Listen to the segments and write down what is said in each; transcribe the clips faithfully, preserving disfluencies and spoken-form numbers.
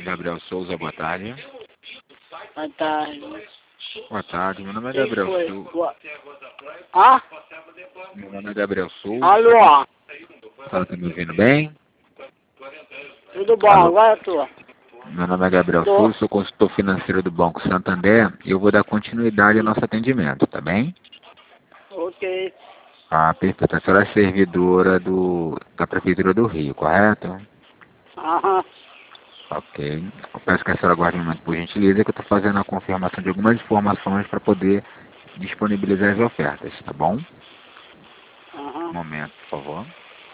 Gabriel Souza, boa tarde. Boa tarde. Boa tarde, meu nome é Quem Gabriel foi? Souza. Boa- Ah? Meu nome é Gabriel Souza. Alô? Tá me ouvindo bem? Tudo bom? Alô? Agora é tua. Meu nome é Gabriel Tô. Souza, sou consultor financeiro do Banco Santander e eu vou dar continuidade ao nosso atendimento, tá bem? Ok. Ah, perfeito. A senhora é servidora do, da Prefeitura do Rio, correto? Aham. Ok. Eu peço que a senhora guarde um momento, por gentileza, que eu estou fazendo a confirmação de algumas informações para poder disponibilizar as ofertas, tá bom? Um Aham. momento, por favor.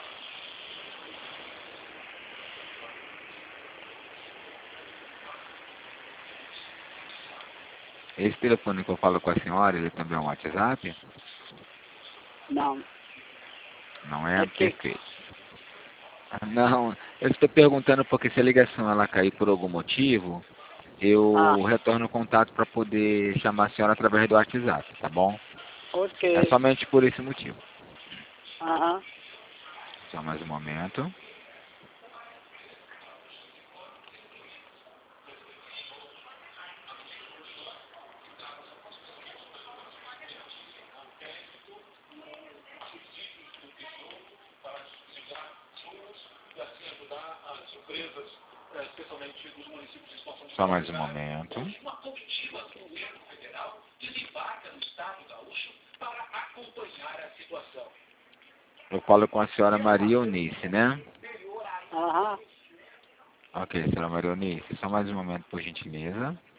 Esse telefone que eu falo com a senhora, ele também é um WhatsApp? Não. Não é? É que... Perfeito. Ah, não, eu estou perguntando porque se a ligação ela cair por algum motivo, Ah, eu retorno o contato para poder chamar a senhora através do WhatsApp, tá bom? É ok. somente por esse motivo. Aham. Só mais um momento. Só mais um momento. Eu falo com a senhora Maria Eunice, né? Aham. Ok, senhora Maria Eunice, só mais um momento, por gentileza.